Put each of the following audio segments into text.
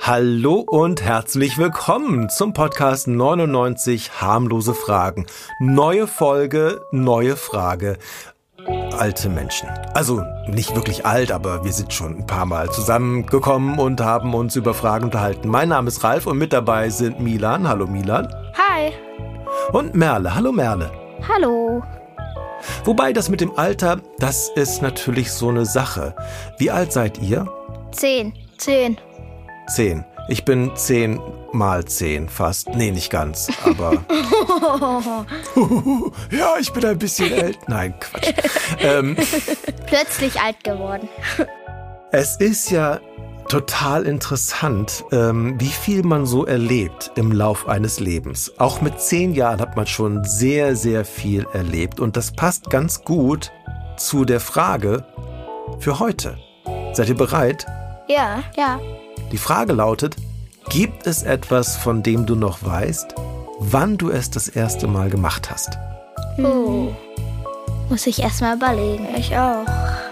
Hallo und herzlich willkommen zum Podcast 99 harmlose Fragen. Neue Folge, neue Frage. Alte Menschen. Also nicht wirklich alt, aber wir sind schon ein paar Mal zusammengekommen und haben uns über Fragen unterhalten. Mein Name ist Ralf und mit dabei sind Milan. Hallo Milan. Hi. Und Merle. Hallo Merle. Hallo. Wobei das mit dem Alter, das ist natürlich so eine Sache. Wie alt seid ihr? 10. 10. Ich bin 10 mal 10 fast. Nee, nicht ganz, aber... Ja, ich bin ein bisschen älter. Nein, Quatsch. Plötzlich alt geworden. Es ist ja total interessant, wie viel man so erlebt im Lauf eines Lebens. Auch mit 10 Jahren hat man schon sehr, sehr viel erlebt. Und das passt ganz gut zu der Frage für heute. Seid ihr bereit? Ja. Die Frage lautet, gibt es etwas, von dem du noch weißt, wann du es das erste Mal gemacht hast? Oh. Muss ich erst mal überlegen. Ich auch.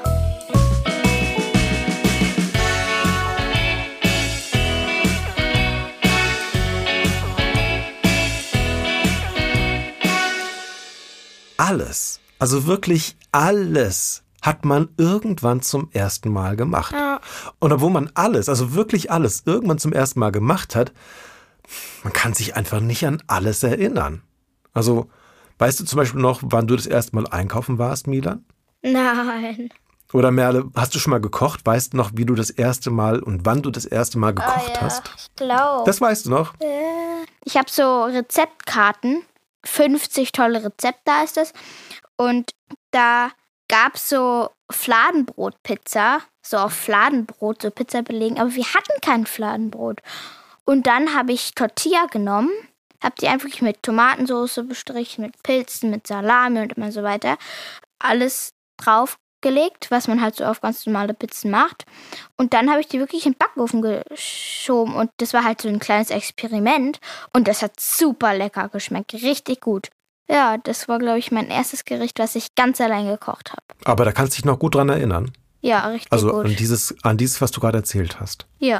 Alles, also wirklich alles, hat man irgendwann zum ersten Mal gemacht. Ja. Und obwohl man alles, also wirklich alles, irgendwann zum ersten Mal gemacht hat, man kann sich einfach nicht an alles erinnern. Also, weißt du zum Beispiel noch, wann du das erste Mal einkaufen warst, Milan? Nein. Oder Merle, hast du schon mal gekocht? Weißt du noch, wie du das erste Mal und wann du das erste Mal gekocht hast? Ich glaube. Das weißt du noch? Ich habe so Rezeptkarten. 50 tolle Rezepte heißt das. Und da gab es so Fladenbrot-Pizza, so auf Fladenbrot, so Pizza belegen, aber wir hatten kein Fladenbrot. Und dann habe ich Tortilla genommen, habe die einfach mit Tomatensauce bestrichen, mit Pilzen, mit Salami und immer so weiter. Alles draufgelegt, was man halt so auf ganz normale Pizzen macht. Und dann habe ich die wirklich in den Backofen geschoben und das war halt so ein kleines Experiment und das hat super lecker geschmeckt, richtig gut. Ja, das war, glaube ich, mein erstes Gericht, was ich ganz allein gekocht habe. Aber da kannst du dich noch gut dran erinnern. Ja, richtig also gut. Also an dieses, was du gerade erzählt hast. Ja.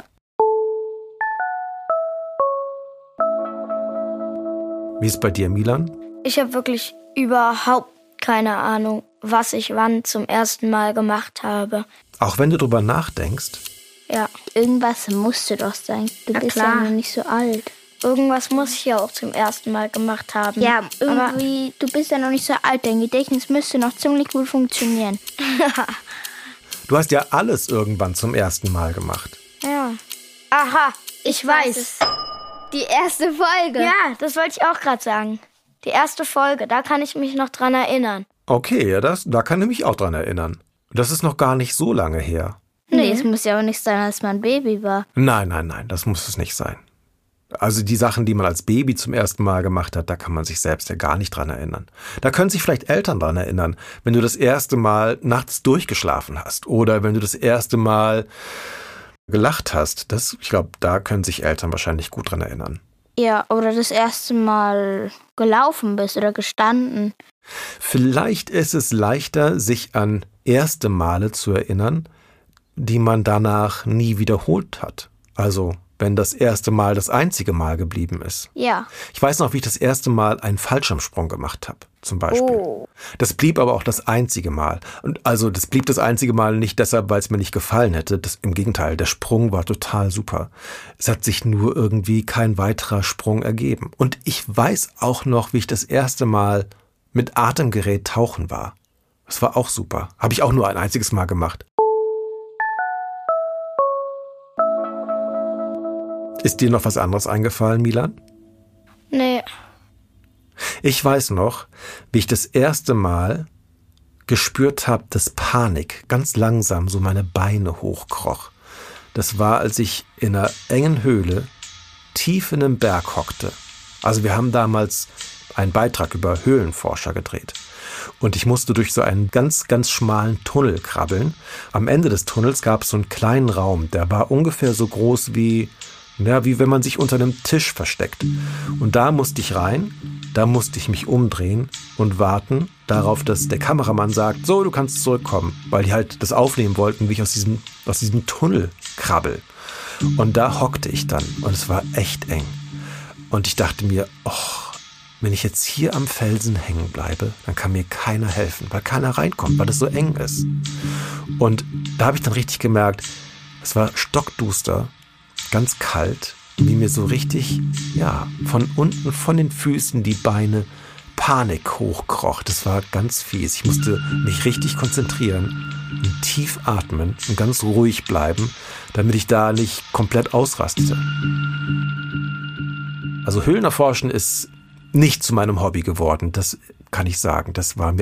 Wie ist es bei dir, Milan? Ich habe wirklich überhaupt keine Ahnung, was ich wann zum ersten Mal gemacht habe. Auch wenn du drüber nachdenkst? Ja. Irgendwas musste doch sein. Du bist ja noch nicht so alt. Irgendwas muss ich ja auch zum ersten Mal gemacht haben. Ja, irgendwie, du bist ja noch nicht so alt. Dein Gedächtnis müsste noch ziemlich gut funktionieren. Du hast ja alles irgendwann zum ersten Mal gemacht. Ja. Aha, ich weiß es. Die erste Folge. Ja, das wollte ich auch gerade sagen. Die erste Folge, da kann ich mich noch dran erinnern. Okay, ja, da kann ich mich auch dran erinnern. Das ist noch gar nicht so lange her. Nee, es muss ja auch nicht sein, als man Baby war. Nein, das muss es nicht sein. Also die Sachen, die man als Baby zum ersten Mal gemacht hat, da kann man sich selbst ja gar nicht dran erinnern. Da können sich vielleicht Eltern dran erinnern, wenn du das erste Mal nachts durchgeschlafen hast oder wenn du das erste Mal gelacht hast. Ich glaube, da können sich Eltern wahrscheinlich gut dran erinnern. Ja, oder das erste Mal gelaufen bist oder gestanden. Vielleicht ist es leichter, sich an erste Male zu erinnern, die man danach nie wiederholt hat. Also wenn das erste Mal das einzige Mal geblieben ist. Ja. Ich weiß noch, wie ich das erste Mal einen Fallschirmsprung gemacht habe, zum Beispiel. Oh. Das blieb aber auch das einzige Mal. Und also das blieb das einzige Mal nicht deshalb, weil es mir nicht gefallen hätte. Im Gegenteil, der Sprung war total super. Es hat sich nur irgendwie kein weiterer Sprung ergeben. Und ich weiß auch noch, wie ich das erste Mal mit Atemgerät tauchen war. Das war auch super. Habe ich auch nur ein einziges Mal gemacht. Ist dir noch was anderes eingefallen, Milan? Nee. Ich weiß noch, wie ich das erste Mal gespürt habe, dass Panik ganz langsam so meine Beine hochkroch. Das war, als ich in einer engen Höhle tief in einem Berg hockte. Also wir haben damals einen Beitrag über Höhlenforscher gedreht. Und ich musste durch so einen ganz, ganz schmalen Tunnel krabbeln. Am Ende des Tunnels gab es so einen kleinen Raum, der war ungefähr so groß wie wenn man sich unter einem Tisch versteckt. Und da musste ich rein, da musste ich mich umdrehen und warten darauf, dass der Kameramann sagt, so, du kannst zurückkommen. Weil die halt das aufnehmen wollten, wie ich aus diesem Tunnel krabbel. Und da hockte ich dann und es war echt eng. Und ich dachte mir, wenn ich jetzt hier am Felsen hängen bleibe, dann kann mir keiner helfen, weil keiner reinkommt, weil es so eng ist. Und da habe ich dann richtig gemerkt, es war stockduster, ganz kalt, wie mir so richtig, von unten, von den Füßen die Beine Panik hochkroch. Das war ganz fies. Ich musste mich richtig konzentrieren und tief atmen und ganz ruhig bleiben, damit ich da nicht komplett ausrastete. Also Höhlenerforschen ist nicht zu meinem Hobby geworden, das kann ich sagen. Das war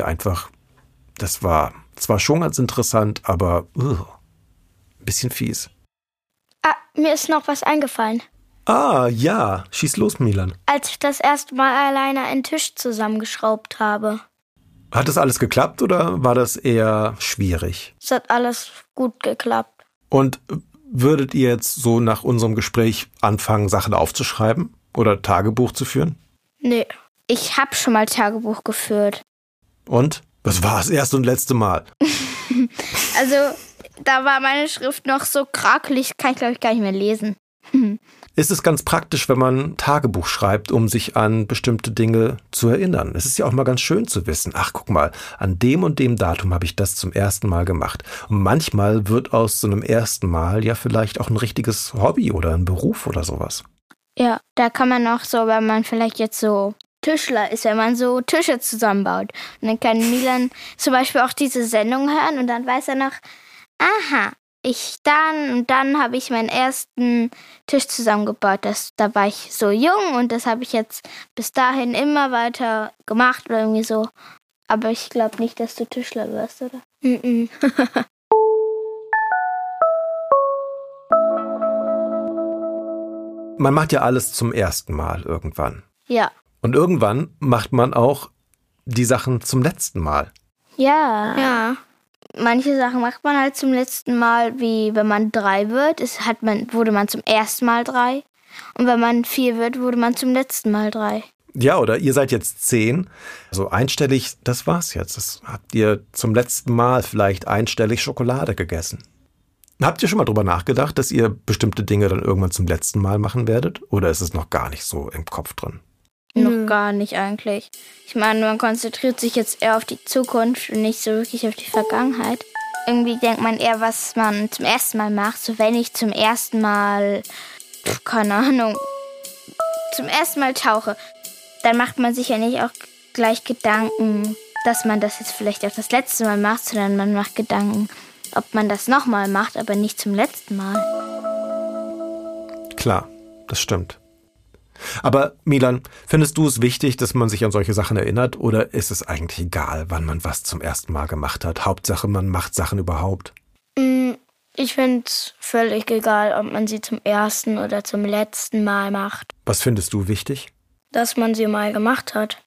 zwar schon ganz interessant, aber ein bisschen fies. Mir ist noch was eingefallen. Ja, schieß los, Milan. Als ich das erste Mal alleine einen Tisch zusammengeschraubt habe. Hat das alles geklappt oder war das eher schwierig? Es hat alles gut geklappt. Und würdet ihr jetzt so nach unserem Gespräch anfangen, Sachen aufzuschreiben oder Tagebuch zu führen? Nee. Ich habe schon mal Tagebuch geführt. Und? Das war das erste und letzte Mal. Also, da war meine Schrift noch so krakelig, kann ich glaube ich gar nicht mehr lesen. Ist es ganz praktisch, wenn man Tagebuch schreibt, um sich an bestimmte Dinge zu erinnern. Es ist ja auch mal ganz schön zu wissen, guck mal, an dem und dem Datum habe ich das zum ersten Mal gemacht. Und manchmal wird aus so einem ersten Mal ja vielleicht auch ein richtiges Hobby oder ein Beruf oder sowas. Ja, da kann man auch so, wenn man vielleicht jetzt so Tischler ist, wenn man so Tische zusammenbaut. Und dann kann Milan zum Beispiel auch diese Sendung hören und dann weiß er noch, dann habe ich meinen ersten Tisch zusammengebaut. Da war ich so jung und das habe ich jetzt bis dahin immer weiter gemacht oder irgendwie so. Aber ich glaube nicht, dass du Tischler wirst, oder? Man macht ja alles zum ersten Mal irgendwann. Ja. Und irgendwann macht man auch die Sachen zum letzten Mal. Ja. Manche Sachen macht man halt zum letzten Mal, wie wenn man 3 wird, wurde man zum ersten Mal 3. Und wenn man 4 wird, wurde man zum letzten Mal 3. Ja, oder ihr seid jetzt 10. Also einstellig, das war's jetzt. Das habt ihr zum letzten Mal vielleicht einstellig Schokolade gegessen. Habt ihr schon mal drüber nachgedacht, dass ihr bestimmte Dinge dann irgendwann zum letzten Mal machen werdet? Oder ist es noch gar nicht so im Kopf drin? Noch gar nicht eigentlich. Ich meine, man konzentriert sich jetzt eher auf die Zukunft und nicht so wirklich auf die Vergangenheit. Irgendwie denkt man eher, was man zum ersten Mal macht. So wenn ich zum ersten Mal, keine Ahnung, zum ersten Mal tauche, dann macht man sich ja nicht auch gleich Gedanken, dass man das jetzt vielleicht auch das letzte Mal macht, sondern man macht Gedanken, ob man das nochmal macht, aber nicht zum letzten Mal. Klar, das stimmt. Aber Milan, findest du es wichtig, dass man sich an solche Sachen erinnert oder ist es eigentlich egal, wann man was zum ersten Mal gemacht hat? Hauptsache, man macht Sachen überhaupt. Ich finde es völlig egal, ob man sie zum ersten oder zum letzten Mal macht. Was findest du wichtig? Dass man sie mal gemacht hat.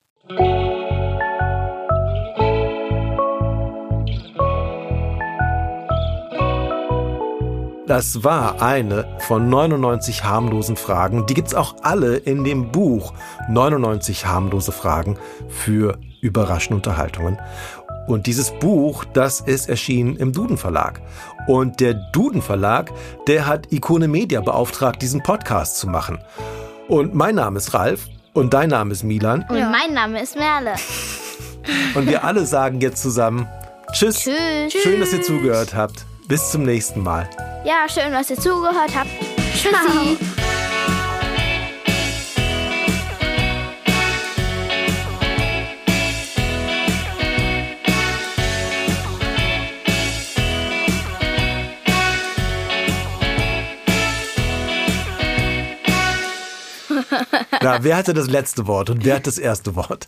Das war eine von 99 harmlosen Fragen. Die gibt's auch alle in dem Buch 99 harmlose Fragen für überraschende Unterhaltungen. Und dieses Buch, das ist erschienen im Duden Verlag. Und der Duden Verlag, der hat Ikone Media beauftragt, diesen Podcast zu machen. Und mein Name ist Ralf und dein Name ist Milan. Und mein Name ist Merle. Und wir alle sagen jetzt zusammen Tschüss. Tschüss. Schön, dass ihr zugehört habt. Bis zum nächsten Mal. Ja, schön, dass ihr zugehört habt. Tschüssi. Na, wer hatte das letzte Wort und wer hat das erste Wort?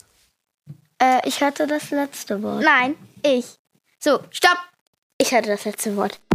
Ich hatte das letzte Wort. Nein, ich. So, stopp. Ich hatte das letzte Wort.